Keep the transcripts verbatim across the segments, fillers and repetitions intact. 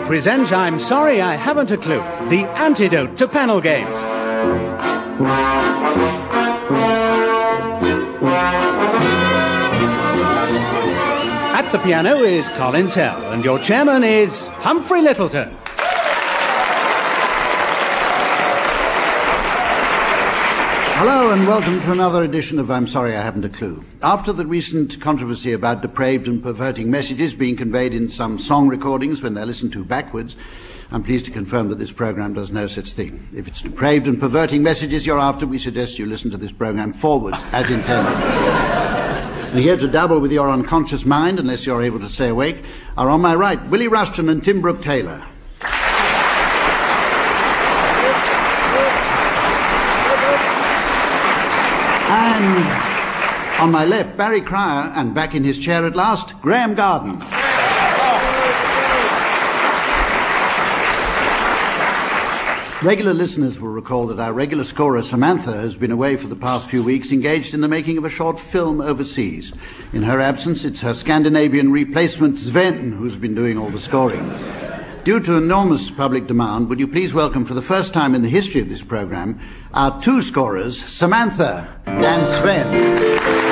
present I'm Sorry I Haven't a Clue, the antidote to panel games. At the piano is Colin Sell, and your chairman is Humphrey Littleton. Hello and welcome to another edition of I'm Sorry I Haven't a Clue. After the recent controversy about depraved and perverting messages being conveyed in some song recordings when they're listened to backwards, I'm pleased to confirm that this programme does no such thing. If it's depraved and perverting messages you're after, we suggest you listen to this programme forwards, as intended. And here to dabble with your unconscious mind, unless you're able to stay awake, are on my right, Willie Rushton and Tim Brooke-Taylor. And on my left, Barry Cryer, and back in his chair at last, Graham Garden. Regular listeners will recall that our regular scorer, Samantha, has been away for the past few weeks engaged in the making of a short film overseas. In her absence, it's her Scandinavian replacement, Sven, who's been doing all the scoring. Due to enormous public demand, would you please welcome for the first time in the history of this programme our two scorers, Samantha and Sven.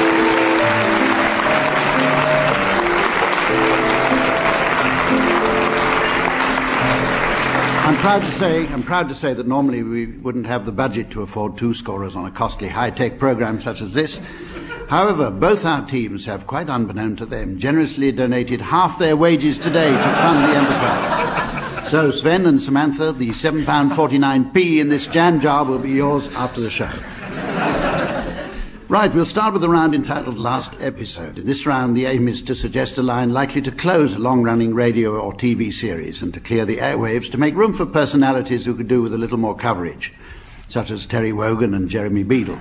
I'm proud to say, I'm proud to say that normally we wouldn't have the budget to afford two scorers on a costly high-tech programme such as this. However, both our teams have, quite unbeknown to them, generously donated half their wages today to fund the enterprise. So, Sven and Samantha, the seven pounds forty-nine p in this jam jar will be yours after the show. Right, we'll start with a round entitled Last Episode. In this round, the aim is to suggest a line likely to close a long-running radio or T V series and to clear the airwaves to make room for personalities who could do with a little more coverage, such as Terry Wogan and Jeremy Beadle.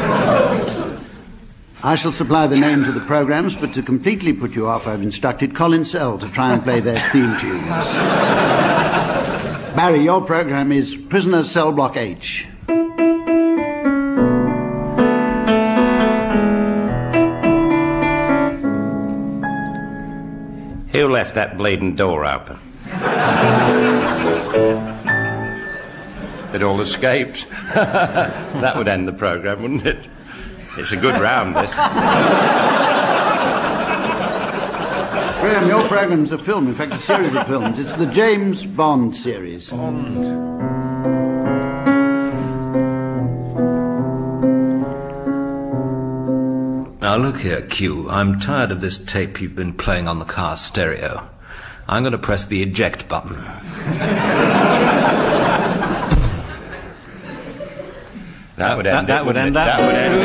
I shall supply the names of the programmes, but to completely put you off, I've instructed Colin Sell to try and play their theme tunes. Barry, your programme is Prisoner Cell Block H. Who left that bleeding door open? It all escaped. That would end the programme, wouldn't it? It's a good round, this. Graham, your programme's a film, in fact a series of films. It's the James Bond series. Bond. Now look here, Q, I'm tired of this tape you've been playing on the car stereo. I'm going to press the eject button. That would end that, that it, would end it? that.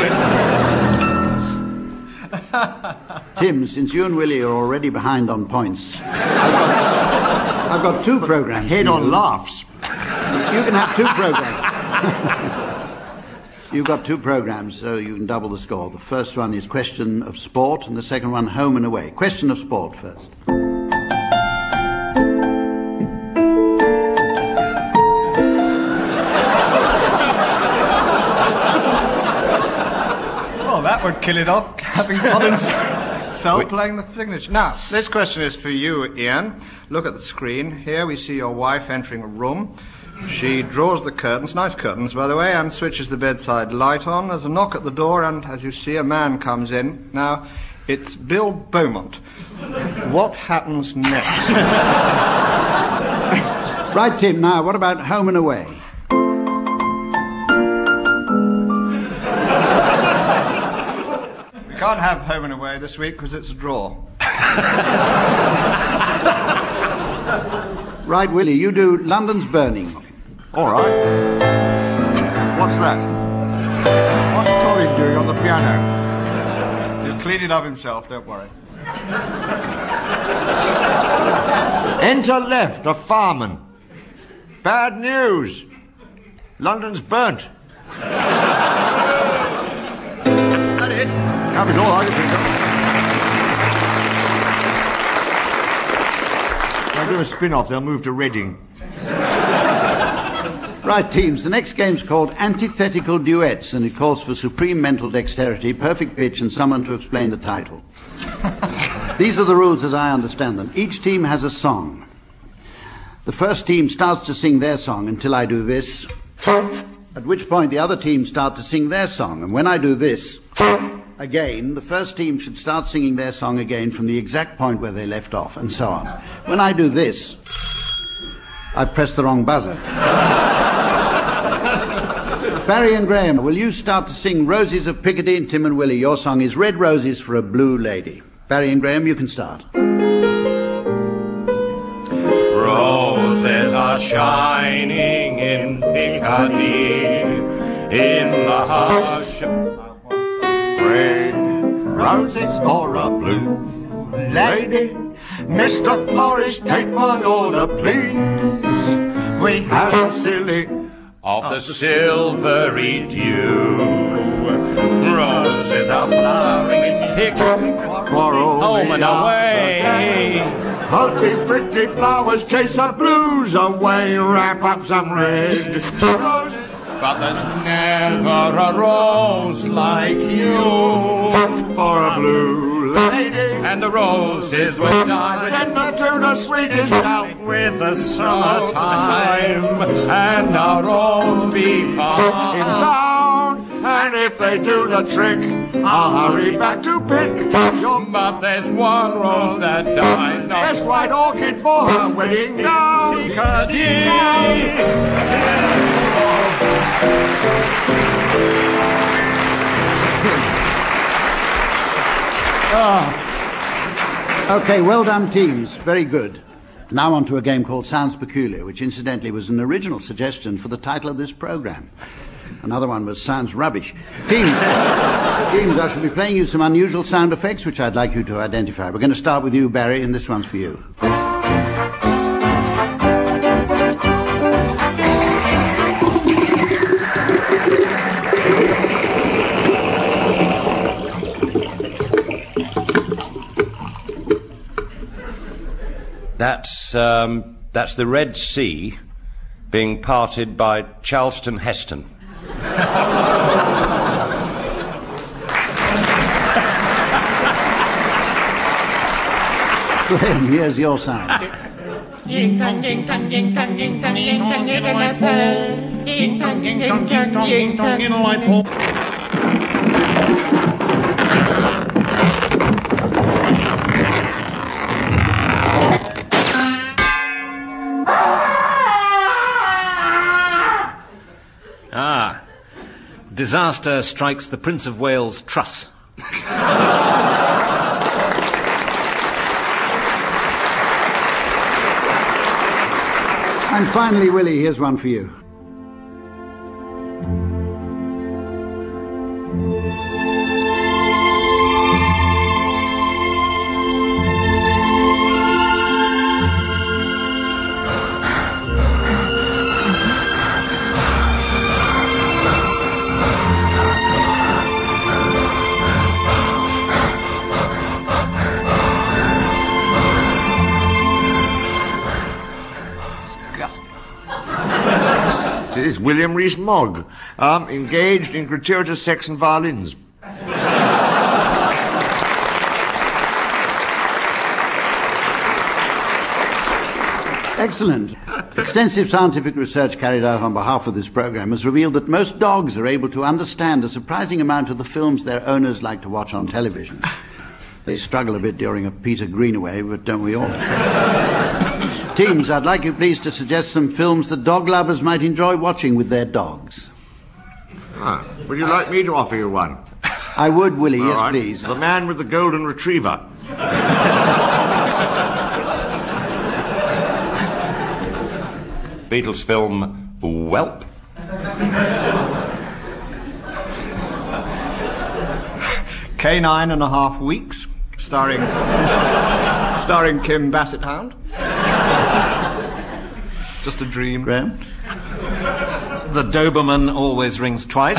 That would end it. Tim, since you and Willie are already behind on points, I've got, I've got two programmes. Head on laughs. You can have two programmes. You've got two programmes, so you can double the score. The first one is Question of Sport, and the second one, Home and Away. Question of Sport first. That would kill it off, having Colin Sell playing the signature. Now, this question is for you, Ian. Look at the screen. Here we see your wife entering a room. She draws the curtains, nice curtains, by the way, and switches the bedside light on. There's a knock at the door, and as you see, a man comes in. Now, it's Bill Beaumont. What happens next? Right, Tim, now, what about Home and Away? We can't have Home and Away this week because it's a draw. Right, Willie, you do London's Burning. All right. What's that? What's Colin doing on the piano? He'll clean it up himself, don't worry. Enter left, a fireman. Bad news. London's burnt. That it? That was all I could think of. I'll do a spin-off, they'll move to Reading. Right, teams, the next game's called Antithetical Duets, and it calls for supreme mental dexterity, perfect pitch, and someone to explain the title. These are the rules as I understand them. Each team has a song. The first team starts to sing their song until I do this, at which point the other team start to sing their song. And when I do this, again, the first team should start singing their song again from the exact point where they left off, and so on. When I do this, I've pressed the wrong buzzer. Barry and Graham, will you start to sing Roses of Piccadilly? And Tim and Willie, your song is Red Roses for a Blue Lady. Barry and Graham, you can start. Roses are shining in Piccadilly, in the hush. Red roses for a blue lady. Mister Florist, take my order, please. We have a silly Of the silvery dew, roses are flowering in Piccadilly, home and away. All these pretty flowers chase the blues away. Wrap up some red roses. But there's never a rose like you For a blue lady. And the roses will die Send them to the sweetest out with the summertime, and our rose be in found. town. And if they do the trick, I'll hurry back to pick your But there's one rose that dies not. best white orchid for her wedding gown. Okay, well done, teams. Very good. Now on to a game called Sounds Peculiar, which incidentally was an original suggestion for the title of this program. Another one was Sounds Rubbish. Teams, teams, I shall be playing you some unusual sound effects, which I'd like you to identify. We're going to start with you, Barry, and this one's for you. That's, um, that's the Red Sea being parted by Charleston Heston. Graham, here's your sound. Ying tang ying tang ying tang ying tang ying tang ying tang ying tang ying tang ying tang ying tang. Ah, disaster strikes the Prince of Wales Truss. And finally, Willie, here's one for you. It is William Rees-Mogg, um, engaged in gratuitous sex and violins. Excellent. Extensive scientific research carried out on behalf of this program has revealed that most dogs are able to understand a surprising amount of the films their owners like to watch on television. They struggle a bit during a Peter Greenaway, but don't we all? Teams, I'd like you please to suggest some films that dog lovers might enjoy watching with their dogs. Ah, would you like me to offer you one? I would, Willie, All yes, right. please. The Man with the Golden Retriever. Beatles film Welp. K nine and a half weeks, starring starring Kim Bassett Hound. Just a dream. Graham? The Doberman always rings twice.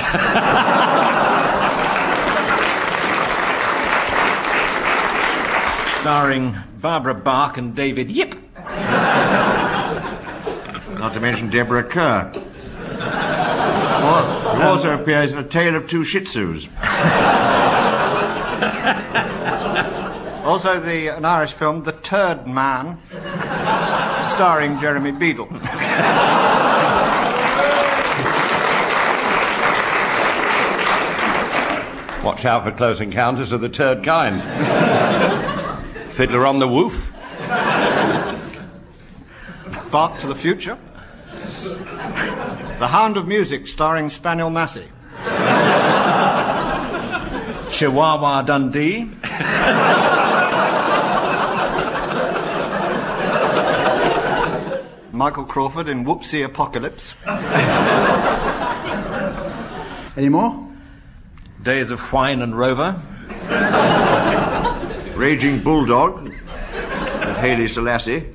Starring Barbara Bach and David Yip. Not to mention Deborah Kerr. Who also appears in A Tale of Two Shih Tzus. Also, the an Irish film, The Turd Man. S- starring Jeremy Beadle. Watch out for Close Encounters of the Third Kind. Fiddler on the Woof. Bark to the Future. The Hound of Music, starring Spaniel Massey. Chihuahua Dundee. Michael Crawford in Whoopsie Apocalypse. Any more? Days of Wine and Rover. Raging Bulldog with Haile Selassie.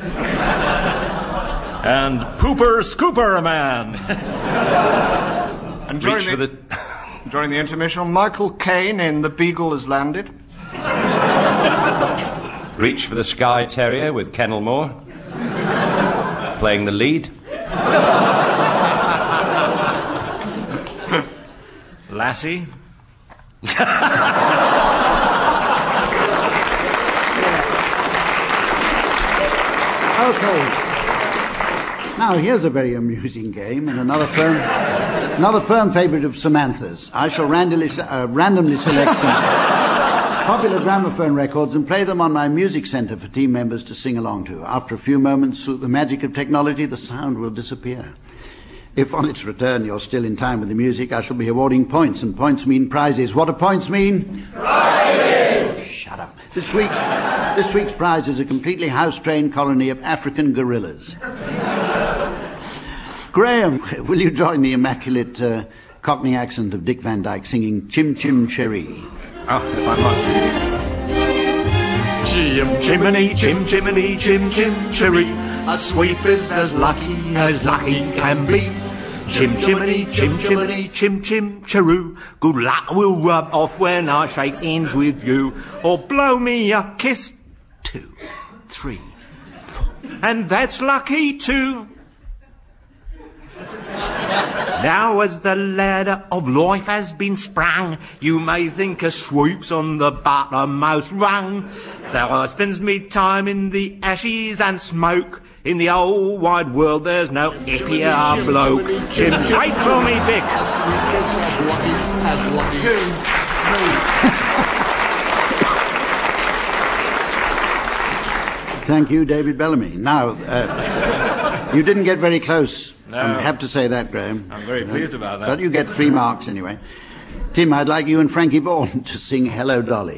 And Pooper Scooper Man. And during Reach the, for the... during the intermission, Michael Caine in The Beagle Has Landed. Reach for the Sky Terrier with Kennel Moore. Playing the lead. Lassie. Okay. Now, here's a very amusing game and another firm, another firm favourite of Samantha's. I shall randomly, uh, randomly select some popular gramophone records and play them on my music centre for team members to sing along to. After a few moments, through the magic of technology, the sound will disappear. If on its return you're still in time with the music, I shall be awarding points, and points mean prizes. What do points mean? Prizes! Shut up. This week's, this week's prize is a completely house-trained colony of African gorillas. Graham, will you join the immaculate uh, Cockney accent of Dick Van Dyke singing Chim Chim Cheree? Oh, if I must. Chim chimney, chim chimney, chim chim cheree. A sweep is as lucky as lucky can be. Chim chimney, chim chimney, chim chim cheroo. Good luck will rub off when I shakes hands with you. Or blow me a kiss. Two, three, four. And that's lucky too. Now as the ladder of life has been sprung, you may think a swoop's on the bottommost rung. Though I spends me time in the ashes and smoke, in the whole wide world there's no happier bloke. Chim, wait for me, Dick. Thank you, David Bellamy. Now, uh, you didn't get very close. No. I have to say that, Graham. I'm very pleased about that. But you get three marks anyway. Tim, I'd like you and Frankie Vaughan to sing Hello, Dolly.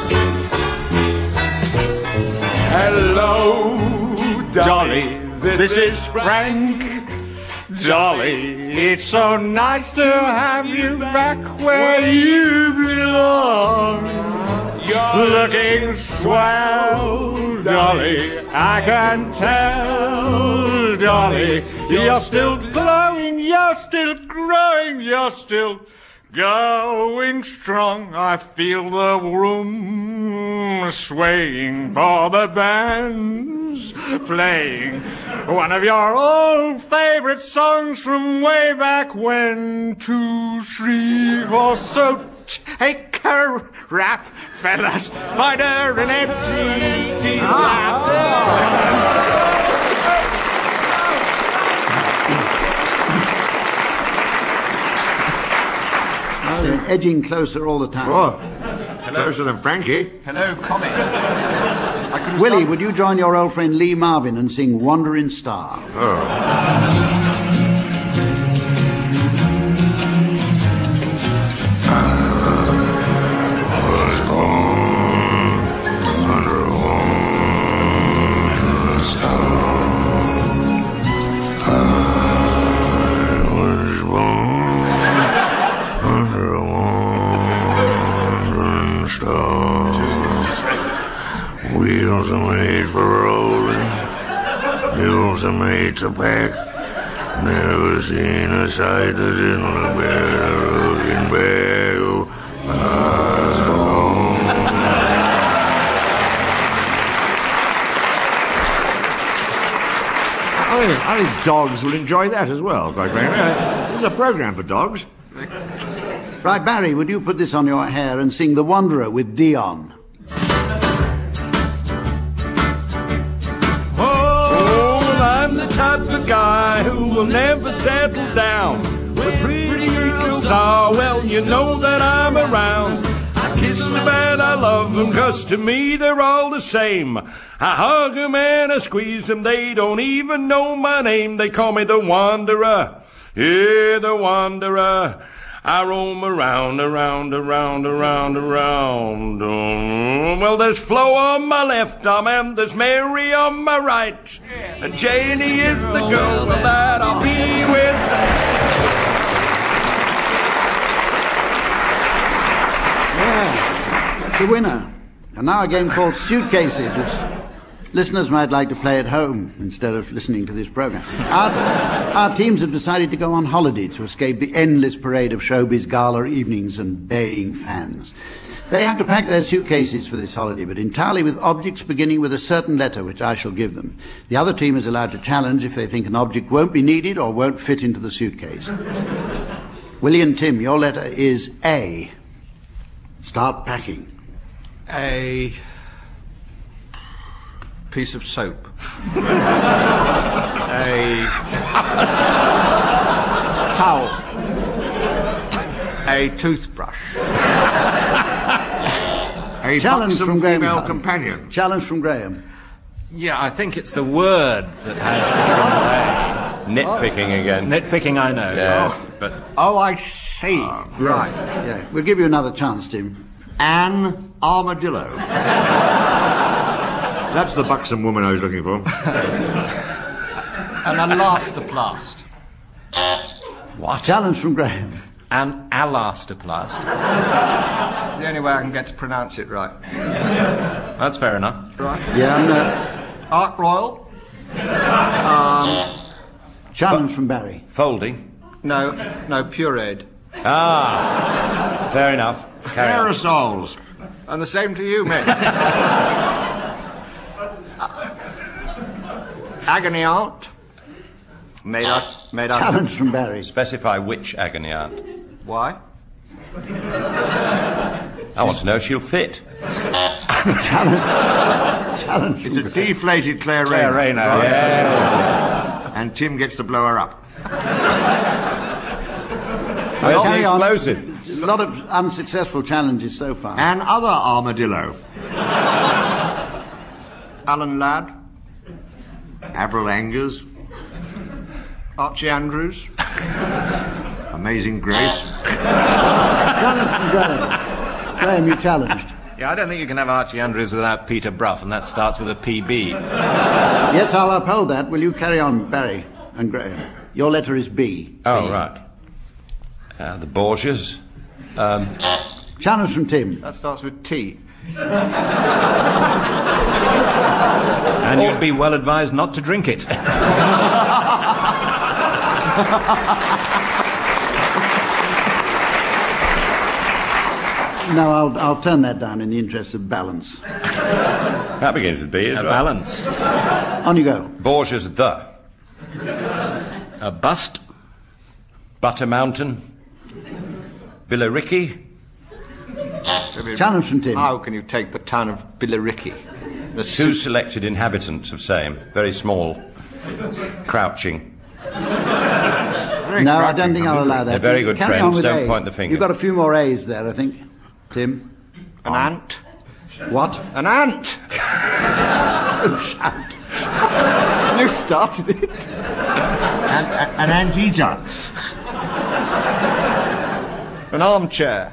Hello, Dolly. This is Frank. Dolly, it's so nice to have you back where you belong. You're looking swell, Dolly, I can tell, Dolly. You're still glowing, you're still growing, you're still going strong. I feel the room swaying for the band's playing one of your old favorite songs from way back when. Two, three, four, so take a rap, fellas, find her an empty lap. They're edging closer all the time. Oh, closer than Frankie. Hello, comic. I could Willie, start- would you join your old friend Lee Marvin and sing Wandering Star? Wheels are made for rolling, mules are made to pack. Never seen a sight that didn't look better looking back. I think, I think dogs will enjoy that as well, quite frankly. This is a program for dogs. Right, Barry, would you put this on your hair and sing The Wanderer with Dion? Oh, type of guy who will never settle down. Where pretty girls are, well, you know that I'm around. I kiss the man I love them, 'cause to me they're all the same. I hug them and I squeeze them, they don't even know my name. They call me the Wanderer, yeah, the Wanderer. I roam around, around, around, around, around. Um, well, there's Flo on my left arm and there's Mary on my right. And Janie is the girl that I'll be with. The winner. And now a game called Suitcases, which listeners might like to play at home instead of listening to this program. Our, our teams have decided to go on holiday to escape the endless parade of showbiz gala evenings and baying fans. They have to pack their suitcases for this holiday, but entirely with objects beginning with a certain letter, which I shall give them. The other team is allowed to challenge if they think an object won't be needed or won't fit into the suitcase. Willie and Tim, your letter is A. Start packing. A piece of soap. A towel. A toothbrush. A Challenge buxom from Graham. female companion. Challenge from Graham. Yeah, I think it's the word that has to be Nitpicking again. Nitpicking, I know. Yes, yes, but Oh, I see. Right. Yeah. We'll give you another chance, Tim. An armadillo. That's the buxom woman I was looking for. An elastoplast. What? Challenge from Graham. an elastoplast. It's the only way I can get to pronounce it right. That's fair enough. Right. Yeah, and, uh, Ark Royal. Um, challenge from Barry. Folding. no, no, pureed. Ah, fair enough. Carry on. Aerosols. And the same to you, mate. Agony aunt. Made up, made up. Challenge from Barry. Specify which agony aunt. Why? I want to know if she'll fit. Challenge. Challenge. It's a deflated Claire Rayner. Claire Rayner, yes. And Tim gets to blow her up. Where's the carry on. explosive? A lot of unsuccessful challenges so far. An other armadillo. Alan Ladd. Avril Angers. Archie Andrews. Amazing Grace. Challenge from Graham. Graham, you challenged. Yeah, I don't think you can have Archie Andrews without Peter Brough, and that starts with a P B. Yes, I'll uphold that. Will you carry on, Barry and Graham? Your letter is B. Oh, B. right. Uh, the Borgias. Um, Challenge from Tim. That starts with T. And you'd be well advised not to drink it. No, I'll, I'll turn that down in the interest of balance. that begins with B as A well. balance. On you go. Borgias the. A bust. Butter Mountain. Billericay. Challenge from Tim. How can you take the town of Billericay? The Two su- selected inhabitants of same. Very small. Crouching. Very No, I cracky, don't think I'll allow that. They're very good Carry friends. on with Don't A. point the finger. You've got a few more A's there, I think. Tim. An ant. What? An ant! You started it. An, an anteater. An armchair.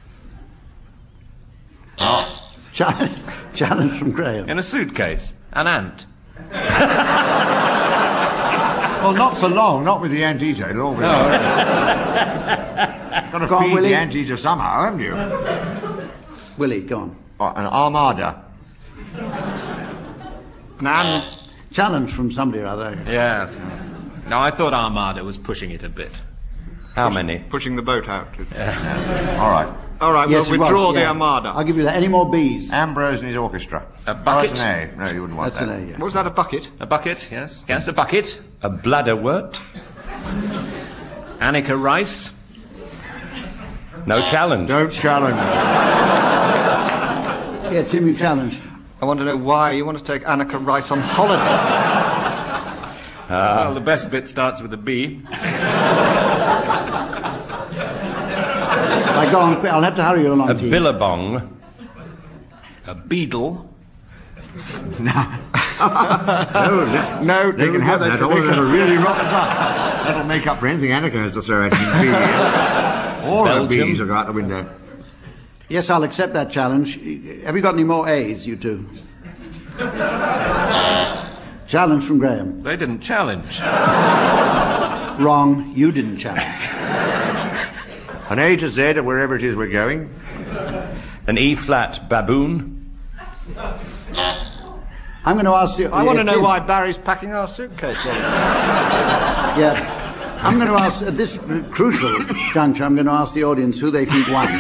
Challenge, challenge from Graham. In a suitcase. An ant. Well, not for long, not with the anteater. It'll all be Got to Go on, feed Willie. the anteater somehow, haven't you? Willie, go on. Oh, an armada. An ant. Challenge from somebody or other. Yes. No, I thought Armada was pushing it a bit. How many? Pushing the boat out. All right. All right, Yes, we'll it was, withdraw the yeah. Armada. I'll give you that. Any more B's? Ambrose and his orchestra. A bucket. Oh, that's an A. No, you wouldn't want That's that. an A, yeah. What was that, a bucket? A bucket, yes. Yes, a bucket. A bladderwort. Annika Rice. No challenge. Don't challenge. Yeah, Tim, you challenged. I want to know why you want to take Annika Rice on holiday. Ah. Well, the best bit starts with a B. Right, go on, quick, I'll have to hurry you along, A team. billabong. A beetle. No, no, No, they can have that. All of them are really rotten up. That'll make up for anything Annika has to throw at me. All the Belgium. bees will go out the window. Yes, I'll accept that challenge. Have you got any more A's, you two? Challenge from Graham. They didn't challenge. Wrong, you didn't challenge. An A to Z of wherever it is we're going. An E-flat baboon. I'm going to ask you... I want to know Tim. why Barry's packing our suitcase. Yeah. I'm going to ask, at this crucial juncture, I'm going to ask the audience who they think won.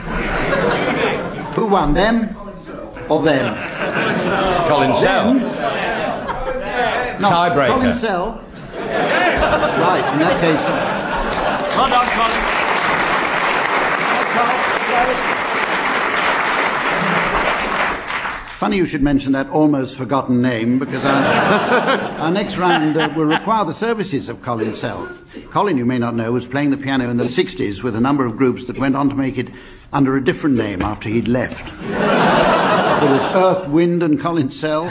Who won, them or them? Colin Sell. No, Tiebreaker. Colin Sell. Right, in that case... Well done, Colin. Funny you should mention that almost forgotten name, because our, our next round uh, will require the services of Colin Sell. Colin, you may not know, was playing the piano in the sixties with a number of groups that went on to make it under a different name after he'd left. There was Earth, Wind and Colin Sell,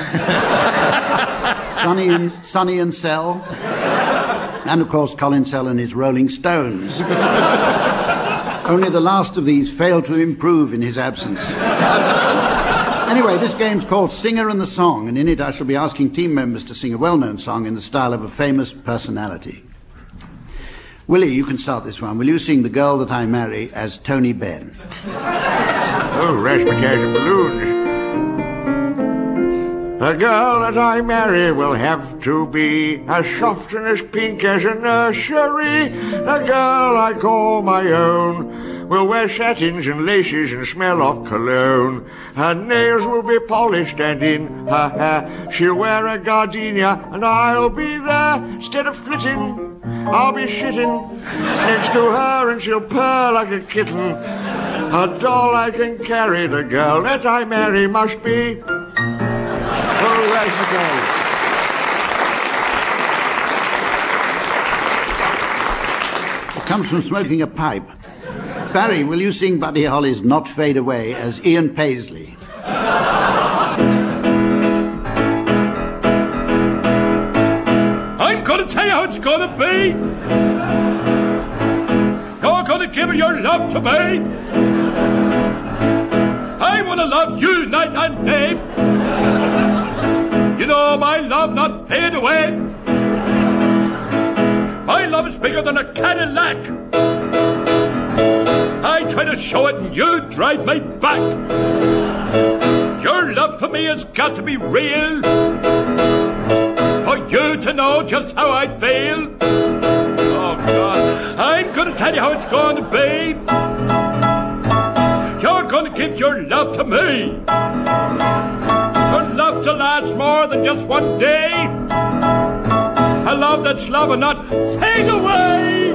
Sonny and, Sonny and Sell, and of course Colin Sell and his Rolling Stones. Only the last of these failed to improve in his absence. Anyway, this game's called Singer and the Song, and in it I shall be asking team members to sing a well-known song in the style of a famous personality. Willie, you can start this one. Will you sing The Girl That I Marry as Tony Benn? Oh, razzmatazz and balloons. The girl that I marry will have to be as soft and as pink as a nursery. The girl I call my own will wear satins and laces and smell of cologne. Her nails will be polished and in her hair she'll wear a gardenia, and I'll be there instead of flitting. I'll be sitting next to her and she'll purr like a kitten. A doll I can carry, the girl that I marry must be... Oh, It comes from smoking a pipe. Barry, will you sing Buddy Holly's Not Fade Away as Ian Paisley? I'm gonna tell you how it's gonna be. You're gonna give your love to me. I wanna love you night and day. You know my love not fade away. My love is bigger than a Cadillac. I try to show it and you drive me back. Your love for me has got to be real, for you to know just how I feel. Oh God, I'm gonna tell you how it's gonna be. You're gonna give your love to me. A love to last more than just one day. A love that's love and not fade away.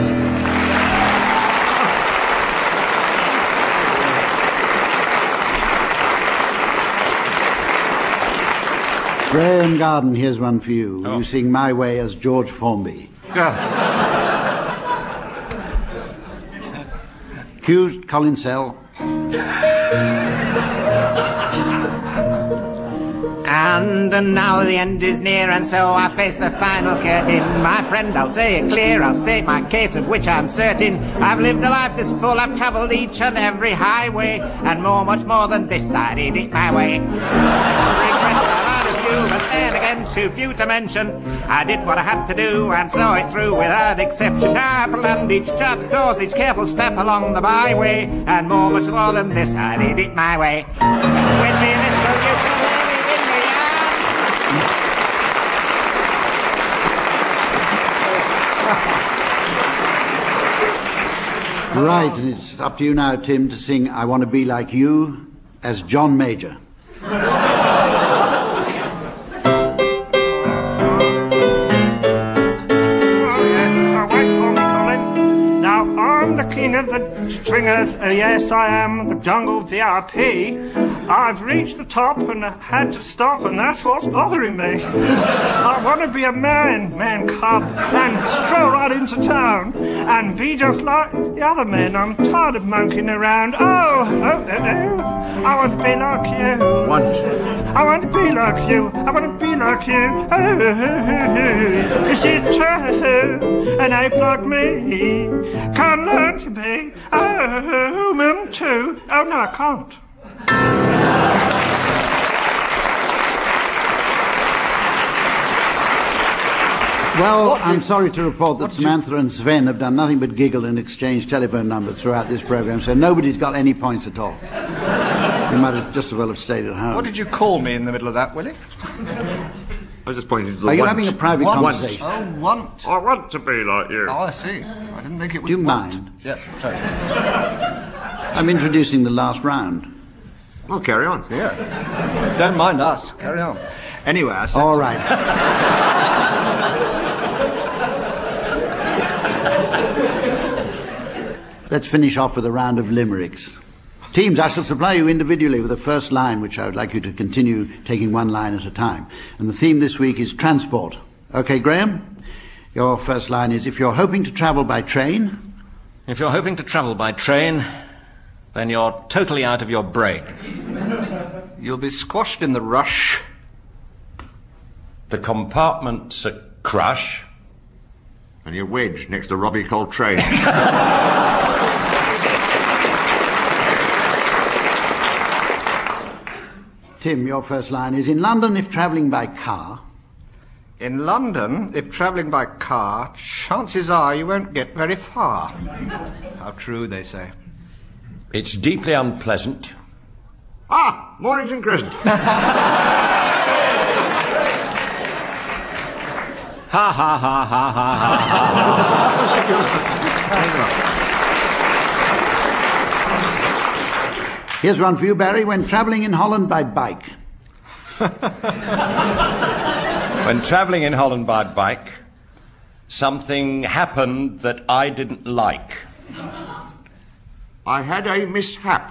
Graham Garden, here's one for you. Will you sing My Way as George Formby? Cue Colin Sell. And, and now the end is near, and so I face the final curtain. My friend, I'll say it clear, I'll state my case of which I'm certain. I've lived a life this full, I've travelled each and every highway, and more, much more than this, I did it my way. Regrets are out of view, but then again too few to mention. I did what I had to do and saw it through without exception. I planned each charted course, each careful step along the byway, and more, much more than this, I did it my way. With me, little you can Right, and it's up to you now, Tim, to sing I Want to Be Like You as John Major. Oh, yes, uh, wait for me, Colin. Now, I'm the key queen of the swingers. Uh, yes, I am the jungle V I P. I've reached the top and I had to stop, and that's what's bothering me. I want to be a man, man cub, and stroll right into town and be just like the other men. I'm tired of monkeying around. Oh, oh, oh, oh. I want to be like you. Want? I want to be like you. I want to be like you. Oh, oh, oh, oh. Is it true? An ape like me can learn to be a human too. Oh, no, I can't. Well, I'm sorry to report that Samantha and Sven have done nothing but giggle and exchange telephone numbers throughout this program, so nobody's got any points at all. You might have just as well have stayed at home. What did you call me in the middle of that, Willie? I was just pointing to the Are you want. having a private Want. conversation? Oh, want. I want to be like you. Oh, I see. I didn't think it was Do you want. mind? Yes, sorry. I'm introducing the last round. Well, carry on. Yeah. Don't mind us. Carry on. Anyway, I said... All right. Let's finish off with a round of limericks. Teams, I shall supply you individually with a first line, which I would like you to continue taking one line at a time. And the theme this week is transport. Okay, Graham? Your first line is, if you're hoping to travel by train... If you're hoping to travel by train, then you're totally out of your brain. You'll be squashed in the rush. The compartment's a crush. And you're wedged next to Robbie Coltrane. Tim, your first line is, in London, if travelling by car... In London, if travelling by car, chances are you won't get very far. How true, they say. It's deeply unpleasant. Ah, Mornington Crescent. Ha ha ha ha ha ha. Here's one for you, Barry. When travelling in Holland by bike. When travelling in Holland by bike, something happened that I didn't like. I had a mishap.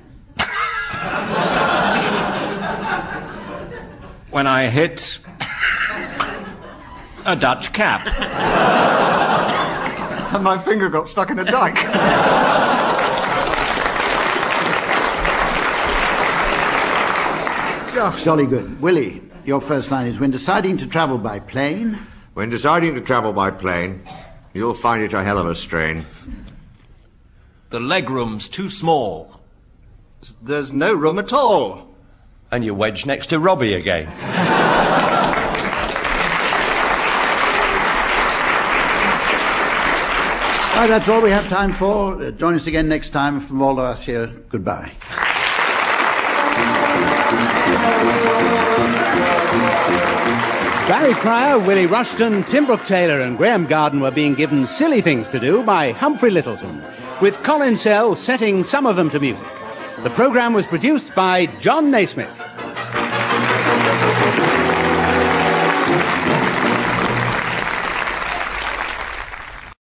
When I hit a Dutch cap. And my finger got stuck in a dike. Gosh. Jolly good. Willie, your first line is, when deciding to travel by plane... When deciding to travel by plane, you'll find it a hell of a strain. The legroom's too small. There's no room at all. And you're wedged next to Robbie again. Right, that's all we have time for. Uh, join us again next time. From all of us here, goodbye. Barry Cryer, Willie Rushton, Tim Brooke-Taylor and Graham Garden were being given silly things to do by Humphrey Lyttelton, with Colin Sell setting some of them to music. The programme was produced by John Naismith.